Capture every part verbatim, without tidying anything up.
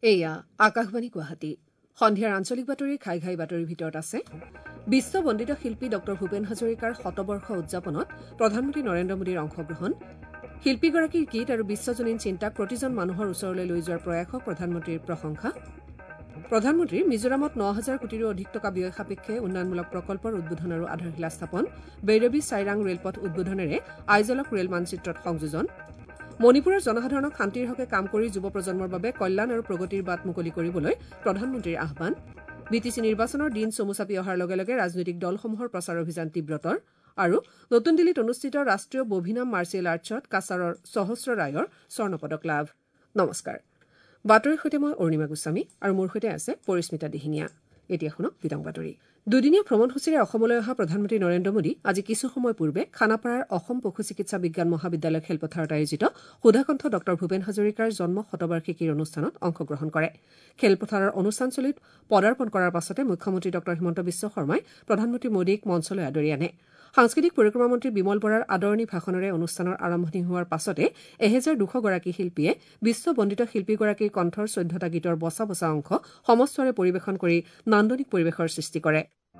এয়া আকাশবাণী গুৱাহাটী সন্ধিয়াৰ আঞ্চলিক বাতৰি ঘাই ঘাই বাতৰিৰ ভিতৰত আছে বিশ্ব বন্দিত শিল্পী ড ভূপেন হাজৰিকাৰ শতবৰ্ষ উদযাপনত প্ৰধানমন্ত্ৰী নৰেন্দ্ৰ মোদীৰ অংশগ্ৰহণ শিল্পীগৰাকীৰ গীত আৰু বিশ্বজনীন চিন্তাক প্ৰতিজন মানুহৰ ওচৰলৈ লৈ যোৱাৰ প্ৰয়াসক প্ৰধানমন্ত্ৰীৰ প্ৰশংসা প্ৰধানমন্ত্ৰীৰ মিজোৰামত ন হাজাৰ কোটিৰো অধিক টকা ব্যয় সাপেক্ষে উন্নয়নমূলক প্ৰকল্পৰ উদ্বোধন আৰু আধাৰশিলা স্থাপন বেইৰবী চাইৰাং ৰেলপথ উদ্বোধনেৰে আইজলক ৰেল মানচিত্ৰত সংযোজন মণিপুৰৰ জনসাধাৰণক শান্তিৰ হকে কাম কৰি যুৱ প্ৰজন্মৰ বাবে কল্যাণ আৰু প্ৰগতিৰ বাট মুকলি কৰিবলৈ প্ৰধানমন্ত্ৰীৰ আহ্বান বি টি চি নিৰ্বাচনৰ দিন চমু চাপি অহাৰ লগে লগে ৰাজনৈতিক দলসমূহৰ প্ৰচাৰ অভিযান তীব্ৰতৰ আৰু নতুন দিল্লীত অনুষ্ঠিত ৰাষ্ট্ৰীয় বভিনাম মাৰ্চিয়েল আৰ্টছত কাছাৰৰ সহস্ৰ ৰায়ৰ স্বৰ্ণপদক লাভ নমস্কাৰ বাতৰিৰ সৈতে মই অৰুণিমা গোস্বামী আৰু মোৰ সৈতে আছে পৰিস্মিতা দিহিনীয়া এতিয়া শুনক বিতং বাতৰি দুদিনীয়া ভ্ৰমণসূচীৰে অসমলৈ অহা প্ৰধানমন্ত্ৰী নৰেন্দ্ৰ মোদী আজি কিছু সময় পূৰ্বে খানাপাৰাৰ অসম পশু চিকিৎসা বিজ্ঞান মহাবিদ্যালয় খেলপথাৰত আয়োজিত সুধাকণ্ঠ ড ভূপেন হাজৰিকাৰ জন্ম শতবাৰ্ষিকীৰ অনুষ্ঠানত অংশগ্ৰহণ কৰে খেলপথাৰৰ অনুষ্ঠানস্থলীত পদাৰ্পণ কৰাৰ পাছতে মুখ্যমন্ত্ৰী ড হিমন্ত বিশ্ব শৰ্মাই প্ৰধানমন্ত্ৰী মোদীক মঞ্চলৈ আদৰি আনে সাংস্কৃতিক পৰিক্ৰমা মন্ত্ৰী বিমল বৰাৰ আদৰণি ভাষণেৰে অনুষ্ঠানৰ আৰম্ভণি হোৱাৰ পাছতে এহেজাৰ দুশ গৰাকী শিল্পীয়ে বিশ্ব বন্দিত শিল্পীগৰাকীৰ কণ্ঠৰ চৈধ্যটা গীতৰ বচা বচা অংশ সমস্বৰে পৰিৱেশন কৰি নান্দনিক পৰিৱেশৰ সৃষ্টি কৰে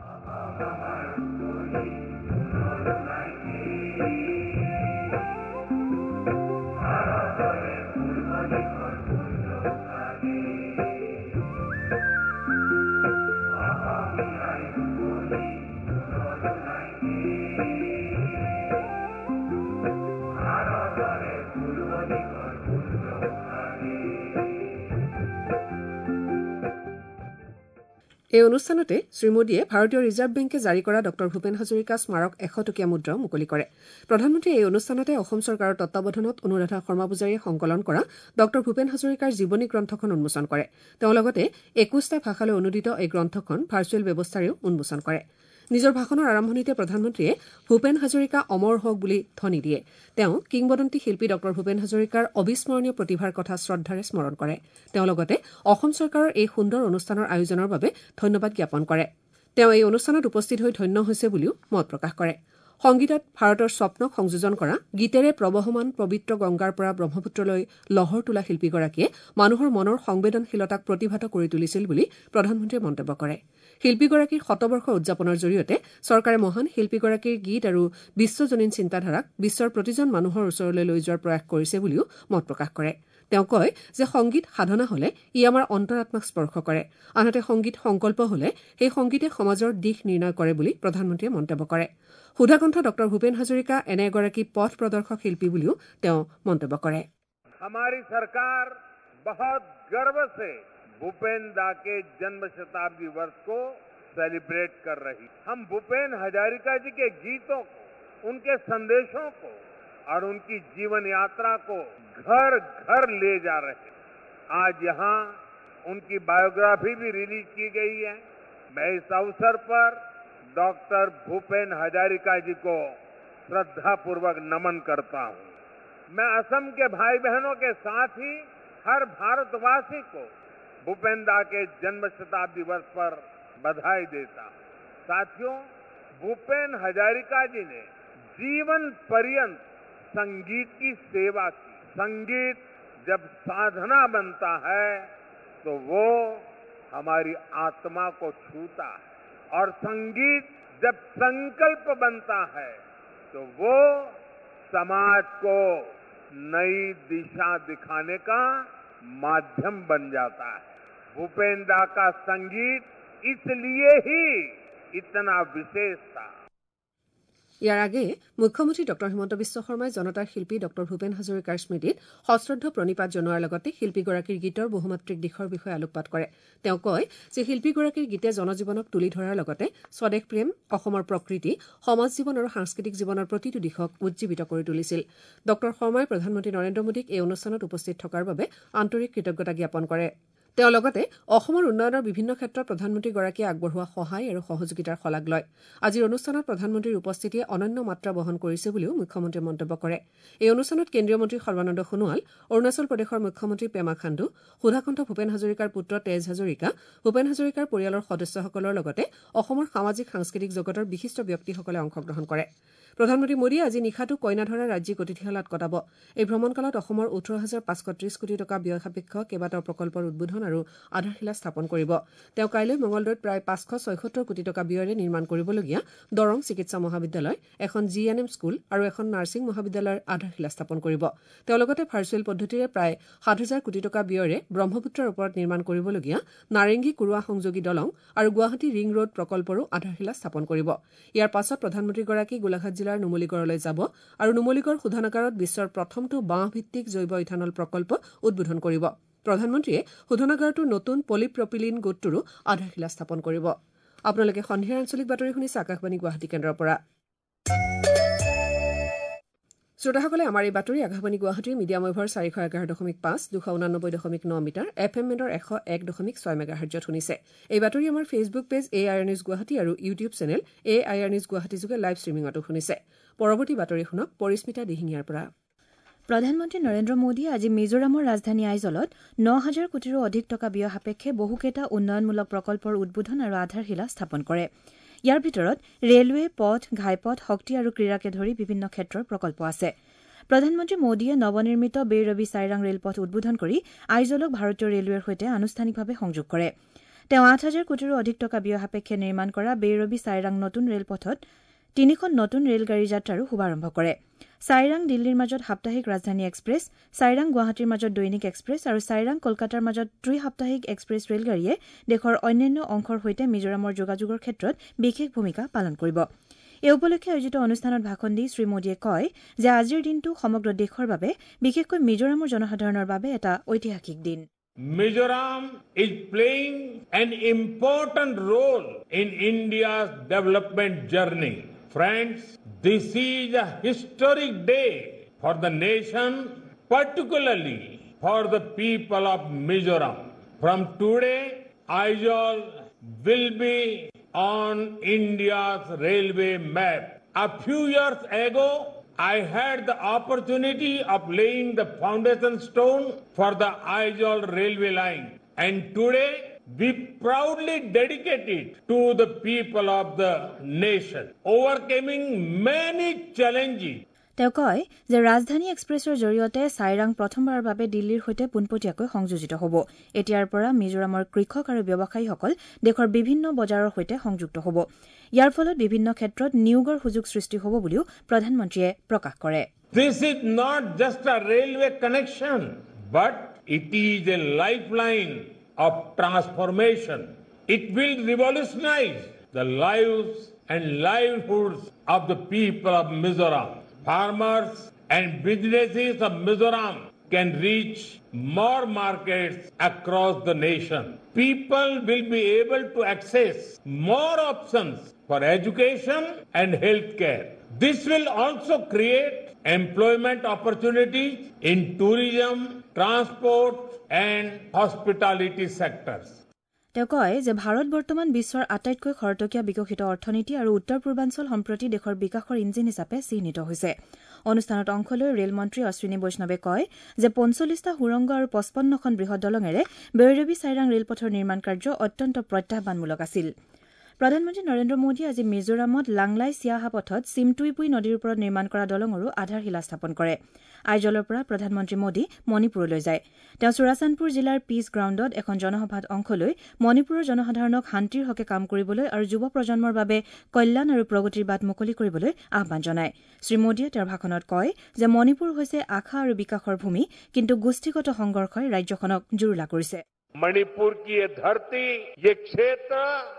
এই অনুষ্ঠানতে শ্ৰীমোদীয়ে ভাৰতীয় ৰিজাৰ্ভ বেংকে জাৰি কৰা ড ভূপেন হাজৰিকা স্মাৰক এশ টকীয়া মুদ্ৰাও মুকলি কৰে প্ৰধানমন্ত্ৰীয়ে এই অনুষ্ঠানতে অসম চৰকাৰৰ তত্বাৱধানত অনুৰাধা শৰ্মা পূজাৰীয়ে সংকলন কৰা ড ভূপেন হাজৰিকাৰ জীৱনী গ্ৰন্থখন উন্মোচন কৰে তেওঁ লগতে একৈশটা ভাষালৈ অনুদিত এই গ্ৰন্থখন ভাৰ্চুৱেল ব্যৱস্থাৰেও উন্মোচন কৰে নিজৰ ভাষণৰ আৰম্ভণিতে প্ৰধানমন্ত্ৰীয়ে ভূপেন হাজৰিকা অমৰ হওক বুলি ধ্বনি দিয়ে তেওঁ কিংবদন্তি শিল্পী ড ভূপেন হাজৰিকাৰ অবিস্মৰণীয় প্ৰতিভাৰ কথা শ্ৰদ্ধাৰে স্মৰণ কৰে তেওঁ লগতে অসম চৰকাৰৰ এই সুন্দৰ অনুষ্ঠানৰ আয়োজনৰ বাবে ধন্যবাদ জ্ঞাপন কৰে তেওঁ এই অনুষ্ঠানত উপস্থিত হৈ ধন্য হৈছে বুলিও মত প্ৰকাশ কৰে সংগীতত ভাৰতৰ স্বপ্নক সংযোজন কৰা গীতেৰে প্ৰবহমান পবিত্ৰ গংগাৰ পৰা ব্ৰহ্মপুত্ৰলৈ লহৰ তোলা শিল্পীগৰাকীয়ে মানুহৰ মনৰ সংবেদনশীলতাক প্ৰতিভাত কৰি তুলিছিল বুলি প্ৰধানমন্ত্ৰীয়ে মন্তব্য কৰে শিল্পীগৰাকীৰ শতবৰ্ষ উদযাপনৰ জৰিয়তে চৰকাৰে মহান শিল্পীগৰাকীৰ গীত আৰু বিশ্বজনীন চিন্তাধাৰাক বিশ্বৰ প্ৰতিজন মানুহৰ ওচৰলৈ লৈ যোৱাৰ প্ৰয়াস কৰিছে বুলিও মত প্ৰকাশ কৰে তেওঁ কয় যে সংগীত সাধনা হলে ই আমাৰ অন্তৰাত্মাক স্পৰ্শ কৰে আনহাতে সংগীত সংকল্প হলে সেই সংগীতে সমাজৰ দিশ নিৰ্ণয় কৰে বুলি প্ৰধানমন্ত্ৰীয়ে মন্তব্য কৰে সুধাকণ্ঠ ড ভূপেন হাজৰিকা এনে এগৰাকী পথ প্ৰদৰ্শক শিল্পী বুলিও তেওঁ মন্তব্য কৰে हमारी सरकार बहुत गर्व से भूपेन दा के जन्म शताब्दी वर्ष को सेलिब्रेट कर रही हम भूपेन हजारिका जी के गीतों को उनके संदेशों को और उनकी जीवन यात्रा को घर घर ले जा रहे आज यहाँ उनकी बायोग्राफी भी रिलीज की गई है मैं इस अवसर पर डॉक्टर भूपेन हजारिका जी को श्रद्धापूर्वक नमन करता हूँ मैं असम के भाई बहनों के साथ ही हर भारतवासी को भूपेन दा के जन्म शताब्दी वर्ष पर बधाई देता हूँ साथियों भूपेन हजारिका जी ने जीवन पर्यंत संगीत की सेवा की संगीत जब साधना बनता है तो वो हमारी आत्मा को छूता है और संगीत जब संकल्प बनता है तो वो समाज को नई दिशा दिखाने का माध्यम बन जाता है भूपेन दा का संगीत इसलिए ही इतना विशेष था ইয়াৰ আগেয়ে মুখ্যমন্ত্ৰী ড হিমন্ত বিশ্ব শৰ্মাই জনতাৰ শিল্পী ড ভূপেন হাজৰিকাৰ স্মৃতিত সশ্ৰদ্ধ প্ৰণিপাত জনোৱাৰ লগতে শিল্পীগৰাকীৰ গীতৰ বহুমাত্ৰিক দিশৰ বিষয়ে আলোকপাত কৰে তেওঁ কয় যে শিল্পীগৰাকীৰ গীতে জনজীৱনক তুলি ধৰাৰ লগতে স্বদেশ প্ৰেম অসমৰ প্ৰকৃতি সমাজ জীৱন আৰু সাংস্কৃতিক জীৱনৰ প্ৰতিটো দিশক উজ্জীৱিত কৰি তুলিছিল ড শৰ্মাই প্ৰধানমন্ত্ৰী নৰেন্দ্ৰ মোদীক এই অনুষ্ঠানত উপস্থিত থকাৰ বাবে আন্তৰিক কৃতজ্ঞতা জ্ঞাপন কৰে তেওঁ লগতে অসমৰ উন্নয়নৰ বিভিন্ন ক্ষেত্ৰত প্ৰধানমন্ত্ৰীগৰাকীয়ে আগবঢ়োৱা সহায় আৰু সহযোগিতাৰ শলাগ লয় আজিৰ অনুষ্ঠানত প্ৰধানমন্ত্ৰীৰ উপস্থিতিয়ে অনন্য মাত্ৰা বহন কৰিছে বুলিও মুখ্যমন্ত্ৰীয়ে মন্তব্য কৰে এই অনুষ্ঠানত কেন্দ্ৰীয় মন্ত্ৰী সৰ্বানন্দ সোণোৱাল অৰুণাচল প্ৰদেশৰ মুখ্যমন্ত্ৰী পেমা খাণ্ডু সুধাকণ্ঠ ভূপেন হাজৰিকাৰ পুত্ৰ তেজ হাজৰিকা ভূপেন হাজৰিকাৰ পৰিয়ালৰ সদস্যসকলৰ লগতে অসমৰ সামাজিক সাংস্কৃতিক জগতৰ বিশিষ্ট ব্যক্তিসকলে অংশগ্ৰহণ কৰে প্ৰধানমন্ত্ৰী মোদীয়ে আজি নিশাটো কইনাধৰা ৰাজ্যিক অতিথিশালাত কটাব এই ভ্ৰমণকালত অসমৰ ওঠৰ হাজাৰ পাঁচশ ত্ৰিশ কোটি টকা ব্যয় সাপেক্ষ কেইবাটাও প্ৰকল্পৰ উদ্বোধন আৰু আধাৰশিলা স্থাপন কৰিব। তেওঁ কাইলৈ মঙলদৈত প্ৰায় পাঁচশ ছয়সত্তৰ কোটি টকা ব্যয়েৰে নিৰ্মাণ কৰিবলগীয়া দৰং চিকিৎসা মহাবিদ্যালয়, এখন জি এন এম স্কুল আৰু এখন নাৰ্ছিং মহাবিদ্যালয়ৰ আধাৰশিলা স্থাপন কৰিব। তেওঁ লগতে ভাৰ্চুৱেল পদ্ধতিৰে প্ৰায় সাত হাজাৰ কোটি টকা ব্যয়েৰে ব্ৰহ্মপুত্ৰৰ ওপৰত নিৰ্মাণ কৰিবলগীয়া নাৰেংগী কুৰুৱা সংযোগী দলং আৰু গুৱাহাটী ৰিং ৰোড প্ৰকল্পৰো আধাৰশিলা স্থাপন কৰিব। ইয়াৰ পাছত প্ৰধানমন্ত্ৰীগৰাকী গোলাঘাট জিলাৰ নুমলীগড়লৈ যাব আৰু নুমলীগড় শোধনাগাৰত বিশ্বৰ প্ৰথমটো বাঁহভিত্তিক জৈৱ ইথানল প্ৰকল্প উদ্বোধন কৰিব। প্ৰধানমন্ত্ৰীয়ে শোধনাগাৰটোৰ নতুন পলিপ্ৰপিলিন গোটটোৰো আধাৰশিলা স্থাপন কৰিব। আপোনালোকে সন্ধিয়াৰ আঞ্চলিক বাতৰি শুনিছে আকাশবাণী গুৱাহাটী কেন্দ্ৰৰ পৰা। শ্ৰোতাসকলে আমাৰ এই বাতৰি আকাশবাণী গুৱাহাটীৰ মিডিয়াম ৱেভৰ চাৰিশ এঘাৰ দশমিক পাঁচ দুশ ঊনানব্বৈ দশমিক ন মিটাৰ এফ এম মেডৰ এশ এক দশমিক ছয় মেগা হাৰ্জত শুনিছে। এই বাতৰি আমাৰ Facebook page A I R news Guwahati আৰু YouTube channel A I R news Guwahati যোগে লাইভ ষ্ট্ৰিমিঙতো শুনিছে। পৰৱৰ্তী বাতৰি শুনক পৰিস্মিতা দিহিঙীয়াৰ পৰা। প্ৰধানমন্ত্ৰী নৰেন্দ্ৰ মোদীয়ে আজি মিজোৰামৰ ৰাজধানী আইজলত ন হাজাৰ কোটিৰো অধিক টকা ব্যয় সাপেক্ষে বহুকেইটা উন্নয়নমূলক প্ৰকল্পৰ উদ্বোধন আৰু আধাৰশিলা স্থাপন কৰে। ইয়াৰ ভিতৰত ৰেলৱে, পথ, ঘাইপথ, শক্তি আৰু ক্ৰীড়াকে ধৰি বিভিন্ন ক্ষেত্ৰৰ প্ৰকল্প আছে। প্ৰধানমন্ত্ৰী মোদীয়ে নৱনিৰ্মিত বেইৰবি চাইৰাং ৰেলপথ উদ্বোধন কৰি আইজলক ভাৰতীয় ৰেলৱেৰ সৈতে আনুষ্ঠানিকভাৱে সংযোগ কৰে। তেওঁ আঠ হাজাৰ কোটিৰো অধিক টকা ব্যয় সাপেক্ষে নিৰ্মাণ কৰা বেইৰবি চাইৰাং নতুন ৰেলপথত তিনিখন নতুন ৰেলগাড়ী যাত্ৰাৰো শুভাৰম্ভ কৰে। চাইৰাং দিল্লীৰ মাজত সাপ্তাহিক ৰাজধানী এক্সপ্ৰেছ, চাইৰাং গুৱাহাটীৰ মাজত দৈনিক এক্সপ্ৰেছ আৰু চাইৰাং কলকাতাৰ মাজত ত্ৰি সাপ্তাহিক এক্সপ্ৰেছ ৰেলগাড়ীয়ে দেশৰ অন্যান্য অংশৰ সৈতে মিজোৰামৰ যোগাযোগৰ ক্ষেত্ৰত বিশেষ ভূমিকা পালন কৰিব। এই উপলক্ষে আয়োজিত অনুষ্ঠানত ভাষণ দি শ্ৰীমোদীয়ে কয় যে আজিৰ দিনটো সমগ্ৰ দেশৰ বাবে, বিশেষকৈ মিজোৰামৰ জনসাধাৰণৰ বাবে এটা ঐতিহাসিক দিন। Mizoram is playing an important role in India's development journey. Friends, this is a historic day for the nation, particularly for the people of Mizoram. From today, Aizol will be on India's railway map. A few years ago, I had the opportunity of laying the foundation stone for the Aizol railway line. And today, we proudly dedicate it to the people of the nation, overcoming many challenges. তেওঁ কয় যে ৰাজধানী এক্সপ্ৰেছৰ জৰিয়তে চাইৰাং প্ৰথমবাৰৰ বাবে দিল্লীৰ সৈতে পোনপটীয়াকৈ সংযোজিত হ'ব। এতিয়াৰ পৰা মিজোৰামৰ কৃষক আৰু ব্যৱসায়ীসকল দেশৰ বিভিন্ন বজাৰৰ সৈতে সংযুক্ত হ'ব। ইয়াৰ ফলত বিভিন্ন ক্ষেত্ৰত নিয়োগৰ সুযোগ সৃষ্টি হ'ব বুলিও প্ৰধানমন্ত্ৰীয়ে প্ৰকাশ কৰে। This is not just a railway connection, but it is a lifeline of transformation. It will revolutionize the lives and livelihoods of the people of Mizoram. Farmers and businesses of Mizoram can reach more markets across the nation. People will be able to access more options for education and healthcare. This will also create employment opportunities in tourism, transport, and hospitality sectors. তেওঁ কয় যে ভাৰত বৰ্তমান বিশ্বৰ আটাইতকৈ খৰতকীয়া বিকশিত অৰ্থনীতি আৰু উত্তৰ পূৰ্বাঞ্চল সম্প্ৰতি দেশৰ বিকাশৰ ইঞ্জিন হিচাপে চিহ্নিত হৈছে। অনুষ্ঠানত অংশ লৈ ৰেলমন্ত্ৰী অশ্বিনী বৈষ্ণৱে কয় যে পঞ্চল্লিছটা সুৰংগ আৰু পঁচপন্নখন বৃহৎ দলঙেৰে বেইৰবি চাইৰাং ৰেলপথৰ নিৰ্মাণ কাৰ্য অত্যন্ত প্ৰত্যাহ্বানমূলক আছিল। প্ৰধানমন্ত্ৰী নৰেন্দ্ৰ মোদীয়ে আজি মিজোৰামত লাংলাই চিয়াহা পথত চিমটুইপুই নদীৰ ওপৰত নিৰ্মাণ কৰা দলঙৰো আধাৰশিলা স্থাপন কৰে। আইজলৰ পৰা প্ৰধানমন্ত্ৰী মোদী মণিপুৰলৈ যায়। তেওঁ চুৰাচানপুৰ জিলাৰ পিচ গ্ৰাউণ্ডত এখন জনসভাত অংশ লৈ মণিপুৰৰ জনসাধাৰণক শান্তিৰ হকে কাম কৰিবলৈ আৰু যুৱ প্ৰজন্মৰ বাবে কল্যাণ আৰু প্ৰগতিৰ বাট মুকলি কৰিবলৈ আহ্বান জনায়। শ্ৰীমোদীয়ে তেওঁৰ ভাষণত কয় যে মণিপুৰ হৈছে আশা আৰু বিকাশৰ ভূমি, কিন্তু গোষ্ঠীগত সংঘৰ্ষই ৰাজ্যখনক জুৰুলা কৰিছে। मणिपुर की ये धरती, ये क्षेत्र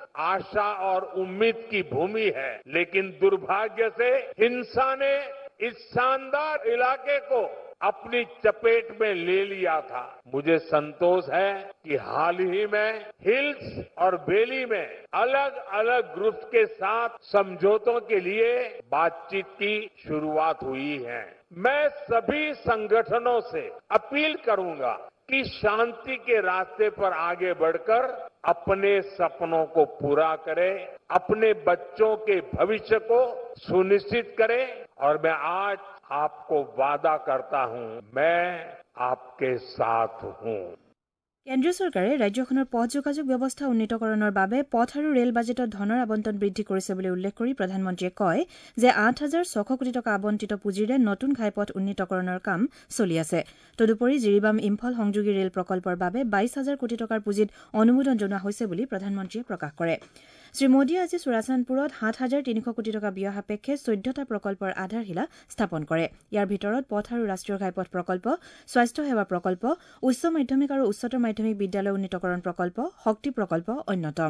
आशा और उम्मीद की भूमि है, लेकिन दुर्भाग्य से हिंसा ने इस शानदार इलाके को अपनी चपेट में ले लिया था। मुझे संतोष है कि हाल ही में हिल्स और वैली में अलग अलग ग्रुप्स के साथ समझौतों के लिए बातचीत की शुरुआत हुई है। मैं सभी संगठनों से अपील करूंगा कि शांति के रास्ते पर आगे बढ़कर अपने सपनों को पूरा करें, अपने बच्चों के भविष्य को सुनिश्चित करें। और मैं आज आपको वादा करता हूं, मैं आपके साथ हूं। কেন্দ্ৰীয় চৰকাৰে ৰাজ্যখনৰ পথ যোগাযোগ ব্যৱস্থা উন্নীতকৰণৰ বাবে পথ আৰু ৰেল বাজেটত ধনৰ আবণ্টন বৃদ্ধি কৰিছে বুলি উল্লেখ কৰি প্ৰধানমন্ত্ৰীয়ে কয় যে আঠ হাজাৰ ছশ কোটি টকা আবণ্টিত পুঁজিৰে নতুন ঘাইপথ উন্নীতকৰণৰ কাম চলি আছে। তদুপৰি জিৰিবাম ইম্ফল সংযোগী ৰেল প্ৰকল্পৰ বাবে বাইশ হাজাৰ কোটি টকাৰ পুঁজিত অনুমোদন জনোৱা হৈছে বুলি প্ৰধানমন্ত্ৰীয়ে প্ৰকাশ কৰে। শ্ৰীমোদীয়ে আজি চুৰাচানপুৰত সাত হাজাৰ তিনিশ কোটি টকা ব্যয় সাপেক্ষে চৈধ্যটা প্ৰকল্পৰ আধাৰশিলা স্থাপন কৰে। ইয়াৰ ভিতৰত পথ আৰু ৰাষ্ট্ৰীয় ঘাইপথ প্ৰকল্প, স্বাস্থ্য সেৱা প্ৰকল্প, উচ্চ মাধ্যমিক আৰু উচ্চতৰ মাধ্যমিক বিদ্যালয় উন্নীতকৰণ প্ৰকল্প, শক্তি প্ৰকল্প অন্যতম।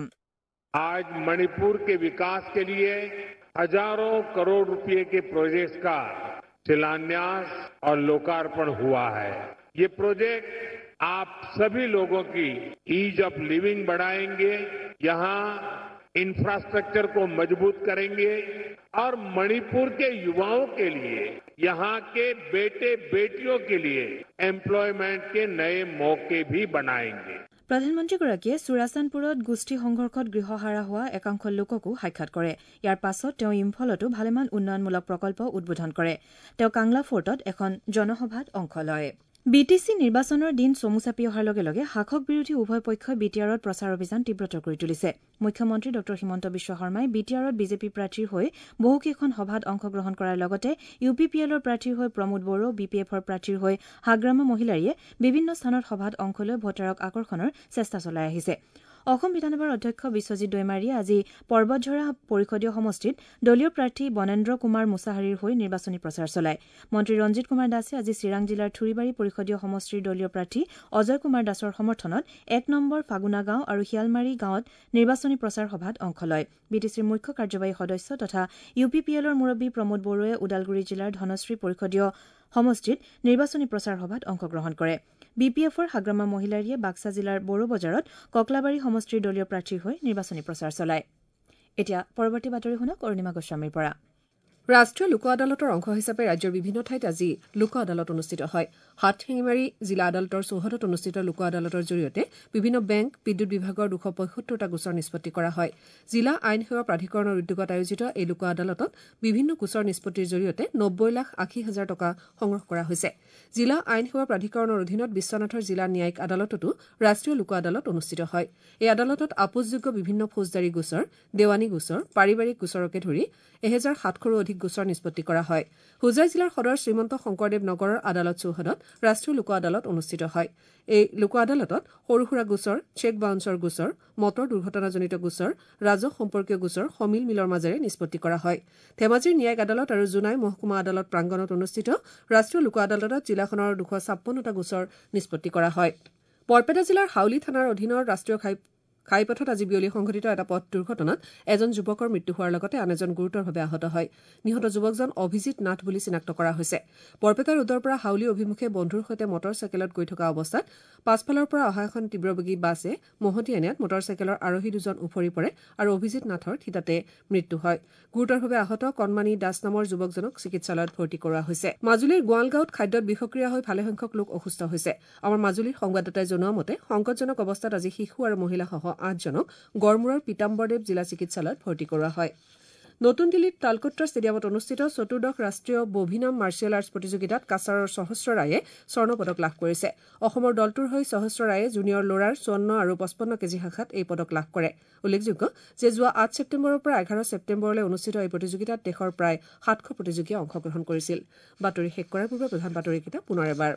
आज मणिपुर के विकास के लिए हजारों करोड़ रुपए के प्रोजेक्ट्स का शिलान्यास और लोकार्पण हुआ है। ये प्रोजेक्ट आप सभी लोगों की ईज ऑफ लिविंग बढ़ाएंगे, यहाँ इंफ्रास्ट्रक्चर को मजबूत करेंगे और मणिपुर के युवाओं के लिए, यहाँ के बेटे बेटियों के लिए एम्प्लॉयमेंट के नए मौके भी बनाएंगे। প্ৰধানমন্ত্ৰীগৰাকীয়ে চুৰাচানপুৰত গোষ্ঠী সংঘৰ্ষত গৃহহাৰা হোৱা একাংশ লোককো সাক্ষাৎ কৰে। ইয়াৰ পাছত তেওঁ ইম্ফলতো ভালেমান উন্নয়নমূলক প্ৰকল্প উদ্বোধন কৰে। তেওঁ কাংলা ফৰ্টত এখন জনসভাত অংশ লয়। বি টি চি নিৰ্বাচনৰ দিন চমু চাপি অহাৰ লগে লগে শাসক বিৰোধী উভয় পক্ষই বি টি আৰত প্ৰচাৰ অভিযান তীব্ৰতৰ কৰি তুলিছে। মুখ্যমন্ত্ৰী ড হিমন্ত বিশ্ব শৰ্মাই বি টি আৰত বিজেপি প্ৰাৰ্থীৰ হৈ বহুকেইখন সভাত অংশগ্ৰহণ কৰাৰ লগতে ইউ পি পি এলৰ প্ৰাৰ্থীৰ হৈ প্ৰমোদ বড়ো, বি পি এফৰ প্ৰাৰ্থীৰ হৈ হাগ্ৰামা মহিলাৰীয়ে বিভিন্ন স্থানত সভাত অংশ লৈ ভোটাৰক আকৰ্ষণৰ চেষ্টা চলাই আহিছে। অসম বিধানসভাৰ অধ্যক্ষ বিশ্বজিৎ দৈমাৰীয়ে আজি পৰ্বতঝৰা পৰিষদীয় সমষ্টিত দলীয় প্ৰাৰ্থী বনেন্দ্ৰ কুমাৰ মুছাহাৰীৰ হৈ নিৰ্বাচনী প্ৰচাৰ চলায়। মন্ত্ৰী ৰঞ্জিত কুমাৰ দাসে আজি চিৰাং জিলাৰ থুৰিবাৰী পৰিষদীয় সমষ্টিৰ দলীয় প্ৰাৰ্থী অজয় কুমাৰ দাসৰ সমৰ্থনত এক নম্বৰ ফাগুনা গাঁও আৰু শিয়ালমাৰী গাঁৱত নিৰ্বাচনী প্ৰচাৰ সভাত অংশ লয়। বি টি চিৰ মুখ্য কাৰ্যবাহী সদস্য তথা ইউ পি পি এলৰ মুৰব্বী প্ৰমোদ বড়োৱে ওদালগুৰি জিলাৰ ধনশ্ৰী পৰিষদীয় সমষ্টিত নিৰ্বাচনী প্ৰচাৰ সভাত অংশগ্ৰহণ কৰে। বি পি এফৰ হাগ্ৰামা মহিলাৰীয়ে বাক্সা জিলাৰ বড়ো বজাৰত ককলাবাৰী সমষ্টিৰ দলীয় প্ৰাৰ্থীৰ হৈ নিৰ্বাচনী প্ৰচাৰ চলায়। এতিয়া পৰৱৰ্তী বাতৰি শুনক অৰুণিমা গোস্বামীৰ পৰা। ৰাষ্ট্ৰীয় লোক আদালতৰ অংশ হিচাপে ৰাজ্যৰ বিভিন্ন ঠাইত আজি লোক আদালত অনুষ্ঠিত হয়। হাটশিঙিমাৰী জিলা আদালতৰ চৌহদত অনুষ্ঠিত লোক আদালতৰ জৰিয়তে বিভিন্ন বেংক, বিদ্যুৎ বিভাগৰ দুশ পঁয়সত্তৰটা গোচৰ নিষ্পত্তি কৰা হয়। জিলা আইন সেৱা প্ৰাধিকৰণৰ উদ্যোগত আয়োজিত এই লোক আদালতত বিভিন্ন গোচৰ নিষ্পত্তিৰ জৰিয়তে নব্বৈ লাখ আশী হাজাৰ টকা সংগ্ৰহ কৰা হৈছে। জিলা আইন সেৱা প্ৰাধিকৰণৰ অধীনত বিশ্বনাথৰ জিলা ন্যায়িক আদালততো ৰাষ্ট্ৰীয় লোক আদালত অনুষ্ঠিত হয়। এই আদালতত আপোচযোগ্য বিভিন্ন ফৌজদাৰী গোচৰ, দেৱানী গোচৰ, পাৰিবাৰিক গোচৰকে ধৰি এহেজাৰ সাতশৰো অধিক গোচৰ নিষ্পত্তি কৰা হয়। হোজাই জিলাৰ সদৰ শ্ৰীমন্ত শংকৰদেৱ নগৰৰ আদালত চৌহদত ৰাষ্ট্ৰীয় লোক আদালত অনুষ্ঠিত হয়। এই লোক আদালতত সৰু সুৰা গোচৰ, চেক বাউন্সৰ গোচৰ, মটৰ দুৰ্ঘটনাজনিত গোচৰ, ৰাজহ সম্পৰ্কীয় গোচৰ সমিল মিলৰ মাজেৰে নিষ্পত্তি কৰা হয়। ধেমাজিৰ ন্যায়িক আদালত আৰু জোনাই মহকুমা আদালত প্ৰাংগণত অনুষ্ঠিত ৰাষ্ট্ৰীয় লোক আদালতত জিলাখনৰ দুশ ছাপন্নটা গোচৰ নিষ্পত্তি কৰা হয়। বৰপেটা জিলাৰ হাউলি থানাৰ অধীনৰ ৰাষ্ট্ৰীয় ঘাই ঘাইপথত আজি বিয়লি সংঘটিত এটা পথ দুৰ্ঘটনাত এজন যুৱকৰ মৃত্যু হোৱাৰ লগতে আন এজন গুৰুতৰভাৱে আহত হয়। নিহত যুৱকজন অভিজিত নাথ বুলি চিনাক্ত কৰা হৈছে। বৰপেটা ৰোডৰ পৰা হাউলি অভিমুখে বন্ধুৰ সৈতে মটৰ চাইকেলত গৈ থকা অৱস্থাত পাছফালৰ পৰা অহা এখন তীব্ৰবেগী বাছে মহতিয়াই নিয়াত মটৰ চাইকেলৰ আৰোহী দুজন উফৰি পৰে আৰু অভিজিত নাথৰ থিতাতে মৃত্যু হয়। গুৰুতৰভাৱে আহত কণমানি দাস নামৰ যুৱকজনক চিকিৎসালয়ত ভৰ্তি কৰোৱা হৈছে। মাজুলীৰ গোৱালগাঁৱত খাদ্যত বিষক্ৰিয়া হৈ ভালেসংখ্যক লোক অসুস্থ হৈছে। আমাৰ মাজুলীৰ সংবাদদাতাই জনোৱা মতে সংকটজনক অৱস্থাত আজি শিশু আৰু মহিলাসহ আঠজনক গড়মূৰৰ পীতাম্বৰদেৱ জিলা চিকিৎসালয়ত ভৰ্তি কৰোৱা হয়। নতুন দিল্লীত তালকোট্ৰা ষ্টেডিয়ামত অনুষ্ঠিত চতুৰ্দশ ৰাষ্ট্ৰীয় বভিনাম মাৰ্চিয়েল আৰ্টছ প্ৰতিযোগিতাত কাছাৰৰ সহস্ৰ ৰায়ে স্বৰ্ণ পদক লাভ কৰিছে। অসমৰ দলটোৰ হৈ সহস্ৰ ৰায়ে জুনিয়ৰ ল'ৰাৰ চৌৱন্ন আৰু পঁচপন্ন কেজি শাখাত এই পদক লাভ কৰে। উল্লেখযোগ্য যে যোৱা আঠ ছেপ্টেম্বৰৰ পৰা এঘাৰ ছেপ্টেম্বৰলৈ অনুষ্ঠিত এই প্ৰতিযোগিতাত দেশৰ প্ৰায় সাতশ প্ৰতিযোগীয়ে অংশগ্ৰহণ কৰিছিল। বাতৰি শেষ কৰাৰ পূৰ্বে প্ৰধান বাতৰিকেইটা পুনৰ এবাৰ।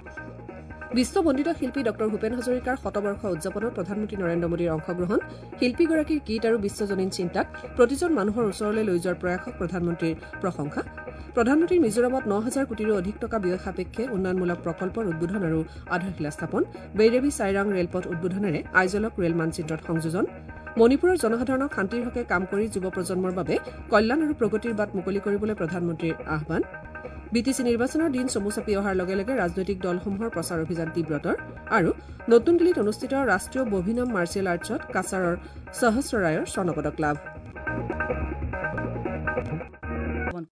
বিশ্ববন্দিত শিল্পী ড ভূপেন হাজৰিকাৰ শতবৰ্ষ উদযাপনত প্ৰধানমন্ত্ৰী নৰেন্দ্ৰ মোদীৰ অংশগ্ৰহণ, শিল্পীগৰাকীৰ গীত আৰু বিশ্বজনীন চিন্তাক প্ৰতিজন মানুহৰ ওচৰলৈ লৈ যোৱাৰ প্ৰয়াসক প্ৰধানমন্ত্ৰীৰ প্ৰশংসা। প্ৰধানমন্ত্ৰীৰ মিজোৰামত ন হাজাৰ কোটিৰো অধিক টকা ব্যয় সাপেক্ষে উন্নয়নমূলক প্ৰকল্পৰ উদ্বোধন আৰু আধাৰশিলা স্থাপন। বেইৰেবী চাইৰাং ৰেলপথ উদ্বোধনেৰে আইজলক ৰেল মানচিত্ৰত সংযোজন। মণিপুৰৰ জনসাধাৰণক শান্তিৰ হকে কাম কৰি যুৱ প্ৰজন্মৰ বাবে কল্যাণ আৰু প্ৰগতিৰ বাট মুকলি কৰিবলৈ প্ৰধানমন্ত্ৰীৰ আহ্বান। বি টি চি নিৰ্বাচনৰ দিন চমু চাপি অহাৰ লগে লগে ৰাজনৈতিক দলসমূহৰ প্ৰচাৰ অভিযান তীব্ৰতৰ। আৰু নতুন দিল্লীত অনুষ্ঠিত ৰাষ্ট্ৰীয় বভিনাম মাৰ্চিয়েল আৰ্টছত কাছাৰৰ সহস্ৰ ৰায়ৰ স্বৰ্ণপদক লাভ।